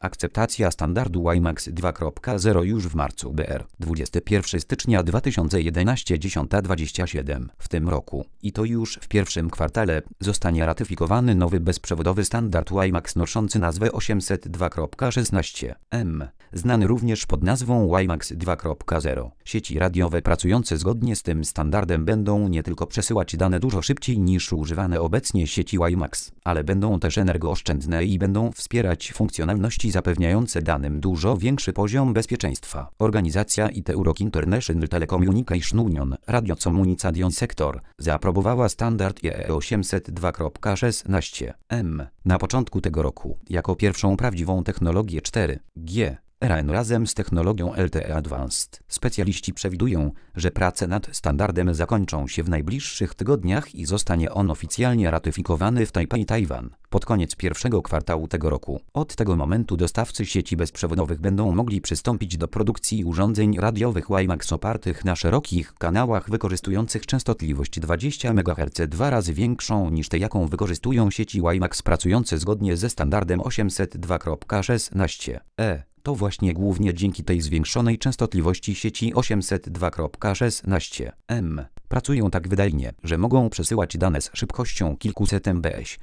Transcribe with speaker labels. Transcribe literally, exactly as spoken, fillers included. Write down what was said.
Speaker 1: Akceptacja standardu WiMAX dwa kropka zero już w marcu B R dwudziestego pierwszego stycznia dwa tysiące jedenastego dziesiąta dwadzieścia siedem. W tym roku, i to już w pierwszym kwartale, zostanie ratyfikowany nowy bezprzewodowy standard WiMAX noszący nazwę osiemset dwa kropka szesnaście M, znany również pod nazwą WiMAX dwa kropka zero. Sieci radiowe pracujące zgodnie z tym standardem będą nie tylko przesyłać dane dużo szybciej niż używane obecnie sieci WiMAX, ale będą też energooszczędne i będą wspierać funkcjonalności zapewniające danym dużo większy poziom bezpieczeństwa. Organizacja I T U International Telecommunication Union Radio Communication Sector zaaprobowała standard I E E osiemset dwa kropka szesnaście M na początku tego roku jako pierwszą prawdziwą technologię cztery G R N razem z technologią L T E Advanced. Specjaliści przewidują, że prace nad standardem zakończą się w najbliższych tygodniach i zostanie on oficjalnie ratyfikowany w Tajpej, Tajwan pod koniec pierwszego kwartału tego roku. Od tego momentu dostawcy sieci bezprzewodowych będą mogli przystąpić do produkcji urządzeń radiowych WiMAX opartych na szerokich kanałach wykorzystujących częstotliwość dwadzieścia megaherców, dwa razy większą niż tę, jaką wykorzystują sieci WiMAX pracujące zgodnie ze standardem osiemset dwa kropka szesnaście E. To właśnie głównie dzięki tej zwiększonej częstotliwości sieci osiemset dwa kropka szesnaście M pracują tak wydajnie, że mogą przesyłać dane z szybkością kilkuset megabitów